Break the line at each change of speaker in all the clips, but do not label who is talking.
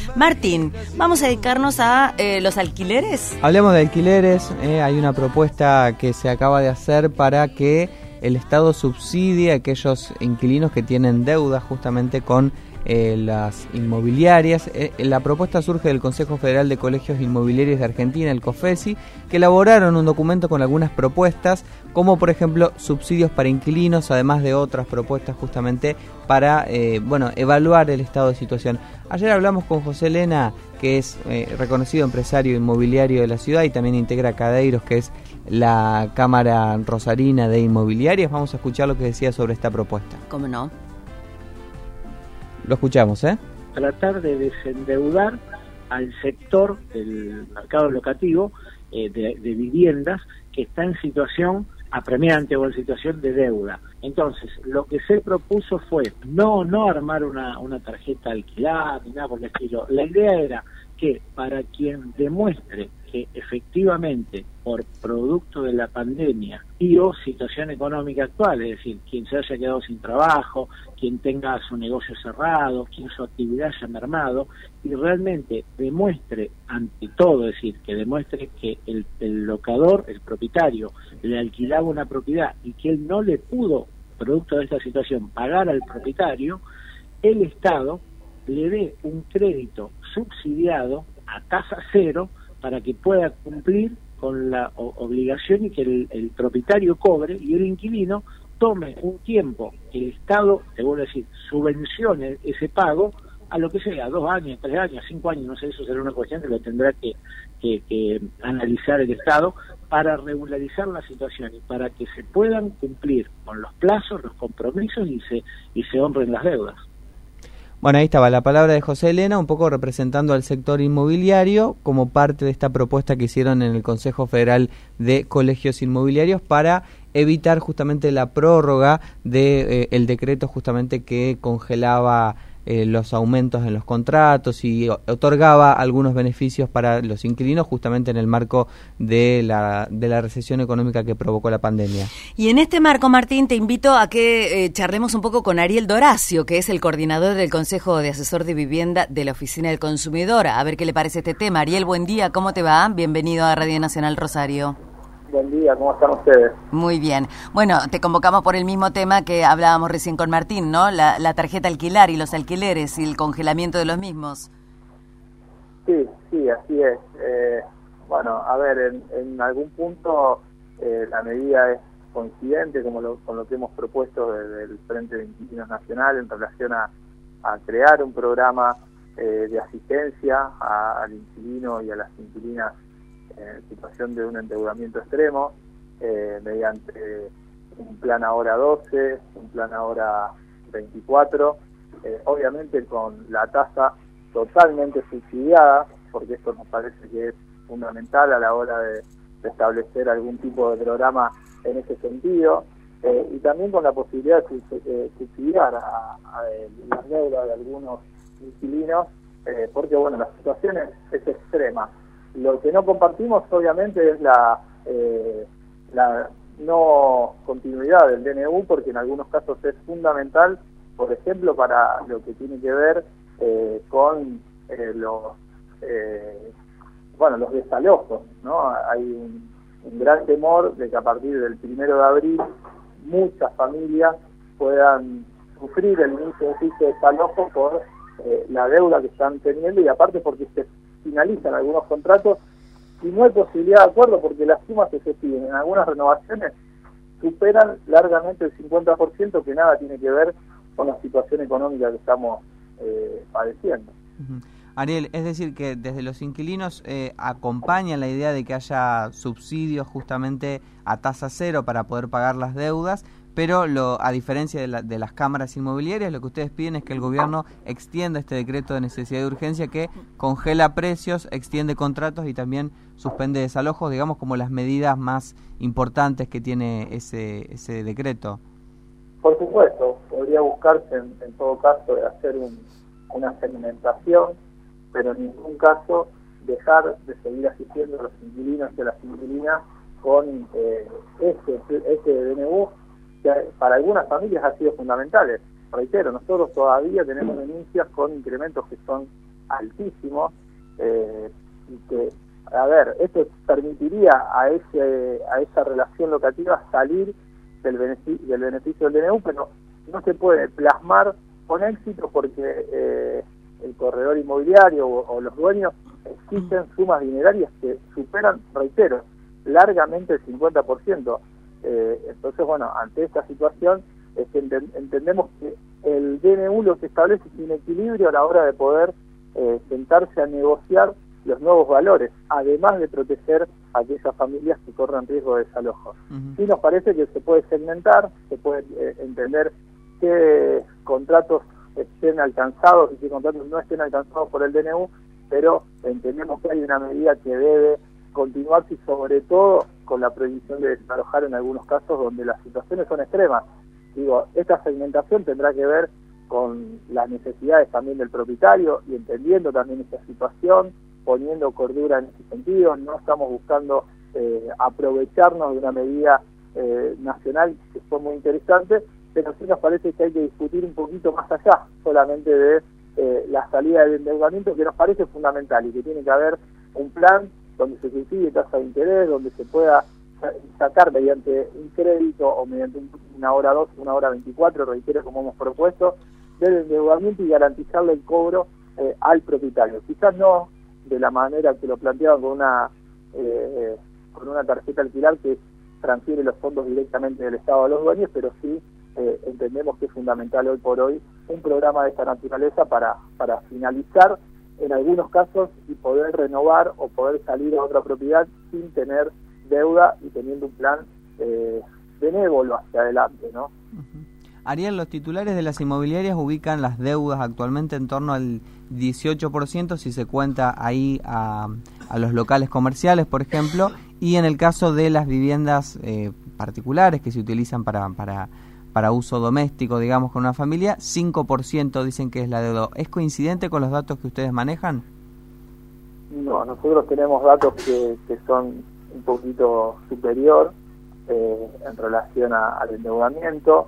Martín, vamos a dedicarnos a los alquileres.
Hablemos de alquileres. Hay una propuesta que se acaba de hacer para que el Estado subsidie a aquellos inquilinos que tienen deudas justamente con las inmobiliarias. La propuesta surge del Consejo Federal de Colegios Inmobiliarios de Argentina, el COFESI, que elaboraron un documento con algunas propuestas, como por ejemplo subsidios para inquilinos, además de otras propuestas justamente para evaluar el estado de situación. Ayer hablamos con José Lena, que es reconocido empresario inmobiliario de la ciudad y también integra Cadeiros, que es la Cámara Rosarina de Inmobiliarias. Vamos a escuchar lo que decía sobre esta propuesta.
¿Cómo no?
Lo escuchamos,
Tratar de desendeudar al sector del mercado locativo de viviendas que está en situación apremiante o en situación de deuda. Entonces, lo que se propuso fue no armar una tarjeta alquilada ni nada por el estilo. La idea era que para quien demuestre que efectivamente por producto de la pandemia y o situación económica actual, es decir, quien se haya quedado sin trabajo, quien tenga su negocio cerrado, quien su actividad haya mermado, y realmente demuestre ante todo, es decir, que demuestre que el locador, el propietario, le alquilaba una propiedad y que él no le pudo, producto de esta situación, pagar al propietario, el Estado le dé un crédito subsidiado a tasa cero para que pueda cumplir con la obligación y que el propietario cobre y el inquilino tome un tiempo que el Estado, te vuelvo a decir, subvencione ese pago a lo que sea, 2 años, 3 años, 5 años, no sé, eso será una cuestión que lo tendrá que analizar el Estado para regularizar la situación y para que se puedan cumplir con los plazos, los compromisos y se honren las deudas.
Bueno, ahí estaba la palabra de José Lena, un poco representando al sector inmobiliario como parte de esta propuesta que hicieron en el Consejo Federal de Colegios Inmobiliarios para evitar justamente la prórroga de el decreto justamente que congelaba los aumentos en los contratos y otorgaba algunos beneficios para los inquilinos justamente en el marco de la recesión económica que provocó la pandemia.
Y en este marco, Martín, te invito a que charlemos un poco con Ariel Doracio, que es el coordinador del Consejo de Asesor de Vivienda de la Oficina del Consumidor, a ver qué le parece este tema. Ariel, buen día, ¿cómo te va? Bienvenido a Radio Nacional Rosario.
Buen día, ¿cómo están ustedes?
Muy bien. Bueno, te convocamos por el mismo tema que hablábamos recién con Martín, ¿no? La tarjeta alquilar y los alquileres y el congelamiento de los mismos.
Sí, así es. Bueno, a ver, en algún punto la medida es coincidente con lo que hemos propuesto desde el Frente de Inquilinos Nacional en relación a crear un programa de asistencia al inquilino y a las inquilinas en situación de un endeudamiento extremo, mediante un plan ahora 12, un plan ahora 24, obviamente con la tasa totalmente subsidiada, porque esto nos parece que es fundamental a la hora de establecer algún tipo de programa en ese sentido, y también con la posibilidad de subsidiar a las deudas de algunos inquilinos, porque bueno, la situación es extrema. Lo que no compartimos obviamente es la no continuidad del DNU, porque en algunos casos es fundamental, por ejemplo, para lo que tiene que ver con los desalojos, ¿no? Hay un gran temor de que a partir del 1 de abril muchas familias puedan sufrir el inicio de desalojo por la deuda que están teniendo, y aparte porque se finalizan algunos contratos y no hay posibilidad de acuerdo, porque las sumas que se piden en algunas renovaciones superan largamente el 50%, que nada tiene que ver con la situación económica que estamos padeciendo.
Ariel, es decir que desde los inquilinos acompañan la idea de que haya subsidios justamente a tasa cero para poder pagar las deudas, pero a diferencia de las cámaras inmobiliarias, lo que ustedes piden es que el gobierno extienda este decreto de necesidad de urgencia que congela precios, extiende contratos y también suspende desalojos, digamos como las medidas más importantes que tiene ese decreto.
Por supuesto, podría buscarse en todo caso de hacer una segmentación, pero en ningún caso dejar de seguir asistiendo a los inquilinos y a las inquilinas con este DNU, que para algunas familias ha sido fundamental. Reitero, nosotros todavía tenemos denuncias con incrementos que son altísimos, y que, a ver, esto permitiría a esa relación locativa salir del beneficio del DNU, pero no se puede plasmar con éxito porque el corredor inmobiliario o los dueños exigen sumas dinerarias que superan, reitero, largamente el 50%. Entonces, bueno, ante esta situación es que entendemos que el DNU lo que establece es un equilibrio a la hora de poder sentarse a negociar los nuevos valores, además de proteger a aquellas familias que corren riesgo de desalojo. Sí nos parece que se puede segmentar, se puede entender qué contratos estén alcanzados y qué contratos no estén alcanzados por el DNU, pero entendemos que hay una medida que debe continuarse y sobre todo con la prohibición de desalojar en algunos casos donde las situaciones son extremas. Digo, esta segmentación tendrá que ver con las necesidades también del propietario y entendiendo también esta situación, poniendo cordura en ese sentido. No estamos buscando aprovecharnos de una medida nacional que fue muy interesante, pero sí nos parece que hay que discutir un poquito más allá solamente de la salida del endeudamiento, que nos parece fundamental y que tiene que haber un plan donde se subsidie tasa de interés, donde se pueda sacar mediante un crédito o mediante una hora 2, una hora 24, reitero, como hemos propuesto, del endeudamiento y garantizarle el cobro al propietario. Quizás no de la manera que lo planteaban con una tarjeta alquilar que transfiere los fondos directamente del Estado a los dueños, pero sí entendemos que es fundamental hoy por hoy un programa de esta naturaleza para finalizar en algunos casos y poder renovar o poder salir a otra propiedad sin tener deuda y teniendo un plan benévolo hacia adelante, ¿no?
Ariel, los titulares de las inmobiliarias ubican las deudas actualmente en torno al 18% si se cuenta ahí a los locales comerciales, por ejemplo, y en el caso de las viviendas particulares que se utilizan para uso doméstico, digamos, con una familia, 5% dicen que es la deuda. ¿Es coincidente con los datos que ustedes manejan?
No, nosotros tenemos datos que son un poquito superior en relación al endeudamiento.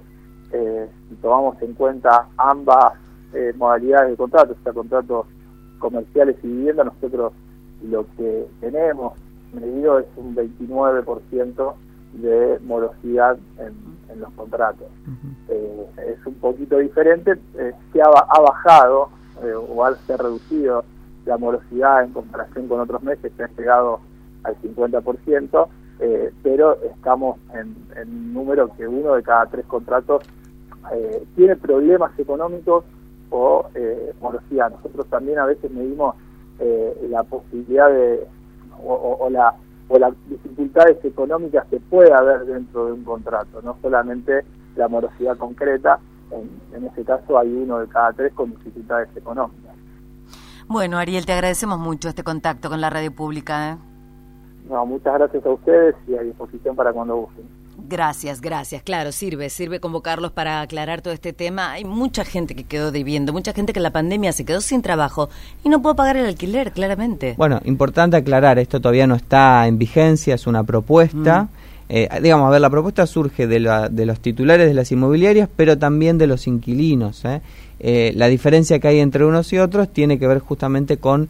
Si tomamos en cuenta ambas modalidades de contratos, o sea, contratos comerciales y vivienda, nosotros lo que tenemos medido es un 29% de morosidad en los contratos. Es un poquito diferente, se ha bajado o se ha reducido la morosidad en comparación con otros meses que han llegado al 50%, pero estamos en un número que 1 de cada 3 contratos tiene problemas económicos o morosidad. Nosotros también a veces medimos la posibilidad de o las dificultades económicas que puede haber dentro de un contrato, no solamente la morosidad concreta. En ese caso hay 1 de cada 3 con dificultades económicas.
Bueno, Ariel, te agradecemos mucho este contacto con la radio pública.
No, muchas gracias a ustedes y a disposición para cuando gusten.
Gracias, claro, sirve convocarlos para aclarar todo este tema. Hay mucha gente que quedó debiendo, mucha gente que en la pandemia se quedó sin trabajo y no pudo pagar el alquiler, claramente.
Bueno, importante aclarar, esto todavía no está en vigencia, es una propuesta. Digamos, a ver, la propuesta surge de los titulares de las inmobiliarias, pero también de los inquilinos. La diferencia que hay entre unos y otros tiene que ver justamente con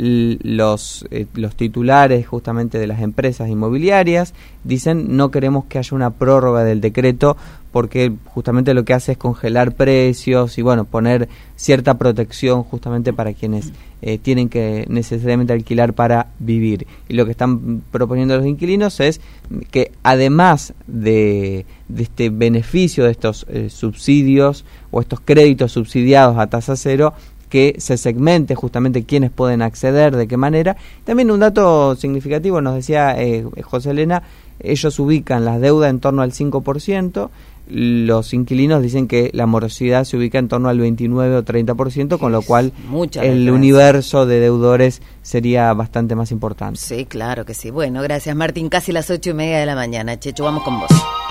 los titulares justamente de las empresas inmobiliarias. Dicen, no queremos que haya una prórroga del decreto porque justamente lo que hace es congelar precios y bueno, poner cierta protección justamente para quienes tienen que necesariamente alquilar para vivir. Y lo que están proponiendo los inquilinos es que además de este beneficio de estos subsidios o estos créditos subsidiados a tasa cero, que se segmente justamente quiénes pueden acceder, de qué manera. También un dato significativo, nos decía José Elena, ellos ubican las deudas en torno al 5%, los inquilinos dicen que la morosidad se ubica en torno al 29 o 30%, con lo cual el universo de deudores sería bastante más importante.
Sí, claro que sí. Bueno, gracias Martín, casi las 8:30 de la mañana. Checho, vamos con vos.